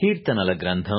కీర్తనల గ్రంథం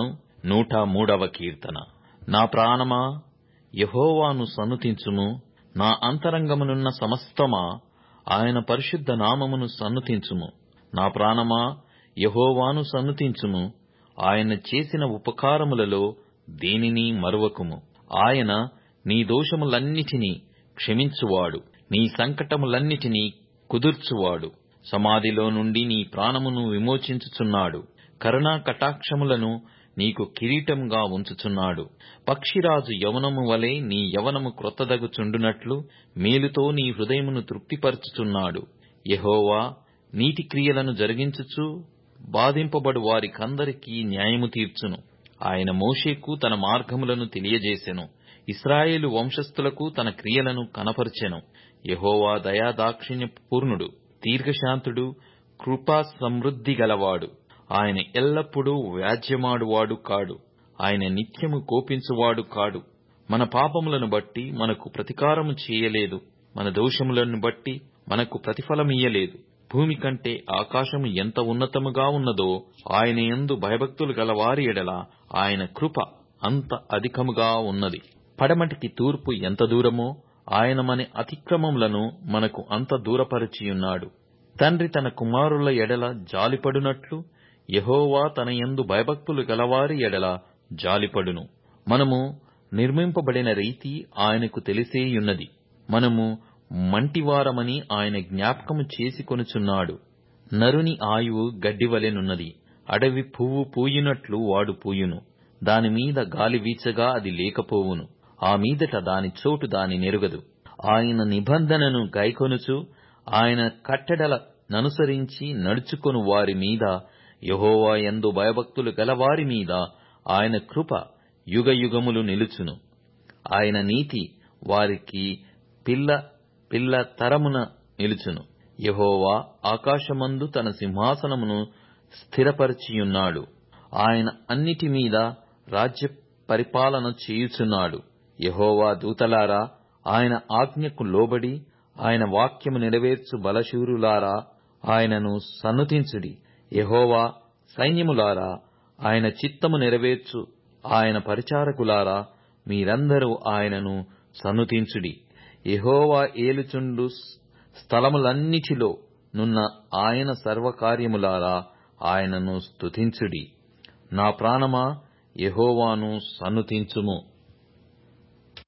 103వ కీర్తన. నా ప్రాణమా యెహోవాను సన్నుతించుము, నా అంతరంగమునున్న సమస్తమా ఆయన పరిశుద్ధ నామమును సన్నుతించుము. నా ప్రాణమా యెహోవాను సన్నుతించుము, ఆయన చేసిన ఉపకారములలో దేనినీ మరువకుము. ఆయన నీ దోషములన్నిటినీ క్షమించువాడు, నీ సంకటములన్నిటినీ కుదుర్చువాడు. సమాధిలో నుండి నీ ప్రాణమును విమోచించుచున్నాడు, కరుణా కటాక్షములను నీకు కిరీటంగా ఉంచుచున్నాడు. పక్షిరాజు యవనము వలె నీ యవనము క్రొత్తదగుచుండునట్లు మేలుతో నీ హృదయమును తృప్తిపరచుచున్నాడు. యెహోవా నీతి క్రియలను జరిగించుచు బాధింపబడు వారికందరికీ న్యాయము తీర్చును. ఆయన మోషేకు తన మార్గములను తెలియజేసెను, ఇశ్రాయేలు వంశస్థులకు తన క్రియలను కనపరచెను. యెహోవా దయాదాక్షిణ్య పూర్ణుడు, దీర్ఘశాంతుడు, కృపా సమృద్ధి గలవాడు. ఆయన ఎల్లప్పుడూ వ్యాజ్యమాడువాడు కాడు, ఆయన నిత్యము కోపించువాడు కాడు. మన పాపములను బట్టి మనకు ప్రతీకారము చేయలేదు, మన దోషములను బట్టి మనకు ప్రతిఫలమియ్యలేదు. భూమి కంటే ఆకాశము ఎంత ఉన్నతముగా ఉన్నదో ఆయన యందు భయభక్తులు గలవారి ఎడల ఆయన కృప అంత అధికముగా ఉన్నది. పడమటికి తూర్పు ఎంత దూరమో ఆయన మన అతిక్రమములను మనకు అంత దూరపరచియున్నాడు. తండ్రి తన కుమారుల ఎడల జాలిపడునట్లు యెహోవా తన యందు భయభక్తులు గలవారి ఎడల జాలిపడును. మనము నిర్మింపబడిన రీతి ఆయనకు తెలిసేయున్నది. మనము మంటివారమని ఆయన జ్ఞాపకము చేసుకొనుచున్నాడు. నరుని ఆయువు గడ్డివలెనున్నది, అడవి పువ్వు పూయునట్లు వాడు పూయును. దానిమీద గాలి వీచగా అది లేకపోవును, ఆ మీదట దాని చోటు దాని నెరుగదు. ఆయన నిబంధనను గైకొనుచు ఆయన కట్టడల ననుసరించి నడుచుకొను వారి మీద, యెహోవా యందు భయభక్తులు గలవారి మీద ఆయన కృప యుగయుగములు నిలుచును. ఆయన నీతి వారికి పిల్ల తరమున నిలుచును. యెహోవా ఆకాశమందు తన సింహాసనమును స్థిరపరచియున్నాడు. ఆయన అన్నిటి మీద రాజ్య పరిపాలన చేయుచున్నాడు. యెహోవా దూతలారా, ఆయన ఆజ్ఞకు లోబడి ఆయన వాక్యము నెరవేర్చు బలశూరులారా, ఆయనను సన్నుతించుడి. యెహోవా సైన్యములారా, ఆయన చిత్తము నెరవేర్చు ఆయన పరిచారకులారా, మీరందరూ ఆయనను సన్నుతించుడి. యెహోవా ఏలుచుండు స్థలములన్నిటిలో నున్న ఆయన సర్వకార్యములారా, ఆయనను స్తుతించుడి. నా ప్రాణమా యెహోవాను సన్నుతించుము.